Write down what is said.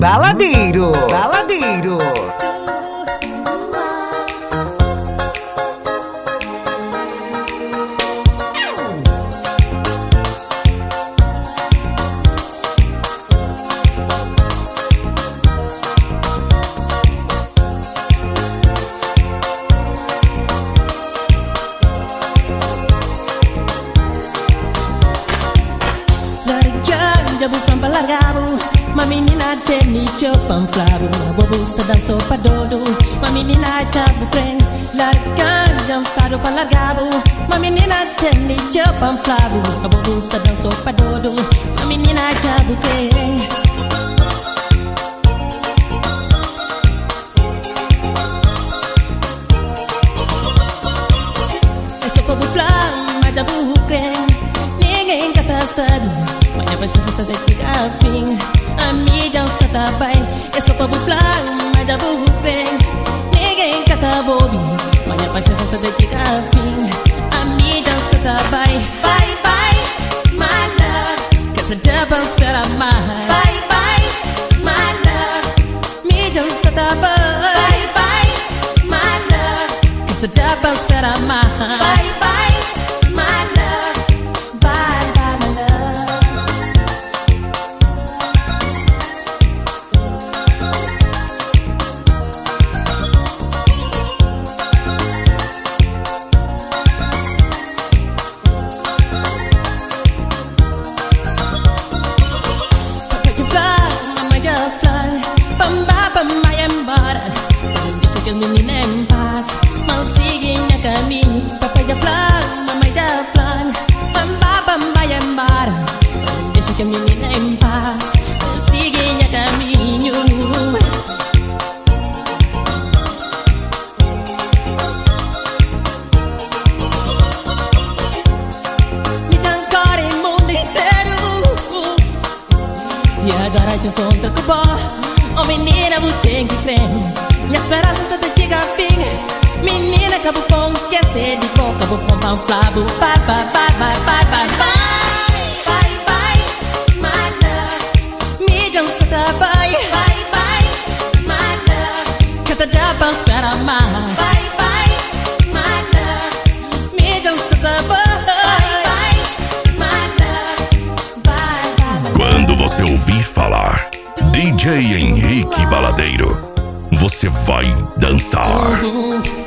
Baladeiro, baladeiro. Uma menina tem chopan flavo, a bobo está dançando para dodo. Uma menina tabu crem, largando fado para largado. Uma menina tem chopan flavo, a bobo está dançando para dodo. Uma menina tabu crem. Esse povo flama tabu crem, ninguém cata sabe. Mas depois você se chega a fim. A mídia se tá bem. Esse povo flama mas já vou bem. Ninguém cata bobe. Mas depois você se chega a fim. A mídia se tá bem. Bye bye, my love. Que te deva esperar mais. Bye bye, my love. Mídia se tá bem. Bye bye, my love. Que te deva esperar mais. Bye bye, my love. Bye bye, my love. Deixa que a menina em paz, mal siga em caminho. Papai já flan, mamãe já flan. Bamba, bamba, embora. Deixa que a menina em paz, siga em caminho. Me ancora em mundo inteiro. E agora te encontro com o pó. Oh menina, você tem que crer. Minha esperança só te chega a fim. Menina, acabou com esquecer de boca. Acabou com pão flavo. Bye, bye, bye, bye, bye, bye, bye. Bye, bye, my love. Mídia se tá bem. Bye, bye, my love. Que te dá pra esperar mais. Bye, bye, my love. Mídia se tá bem. Bye, bye, my love. Bye, bye. Quando você ouvir falar DJ Henrique Baladeiro, você vai dançar.